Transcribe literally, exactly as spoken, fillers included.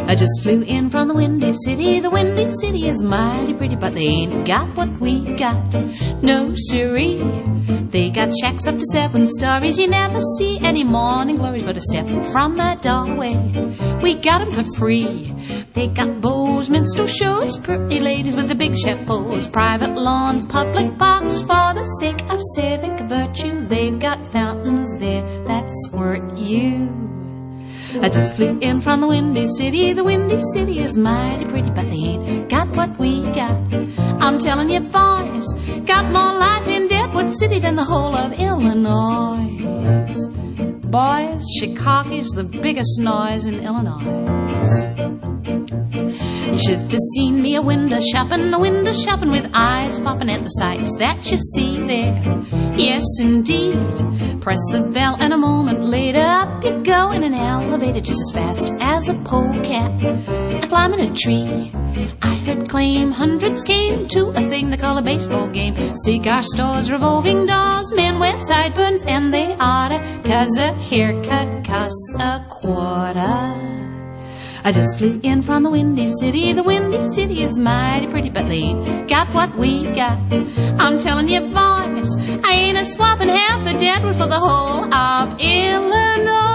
I just flew in from the Windy City. The Windy City is mighty pretty, but they ain't got what we got. No siree. They got shacks up to seven stories. You never see any morning glories but a step from that doorway. We got 'em for free. They got beaux, minstrel shows, pretty ladies with the big chapeaus, private lawns, public parks for the sake of civic virtue. They've got fountains there that squirt you. I just flew in from the Windy City. The Windy City is mighty pretty, but they ain't got what we got. I'm telling you, boys, got more life in Deadwood City than the whole of Illinois. Boys, Chicago's the biggest noise in Illinois. You should have seen me a window shopping, a window shopping with eyes popping at the sights that you see there. Yes, indeed. Press the bell and a moment later up you go in an elevator just as fast as a polecat. I climb in a tree. I heard claim hundreds came to a thing they call a baseball game. Cigar stores, revolving doors, men wear sideburns and they oughta, 'cause a haircut costs a quarter. I just flew in from the Windy City. The Windy City is mighty pretty, but they ain't got what we got. I'm telling you, boys, I ain't a swapping half a Deadwood for the whole of Illinois.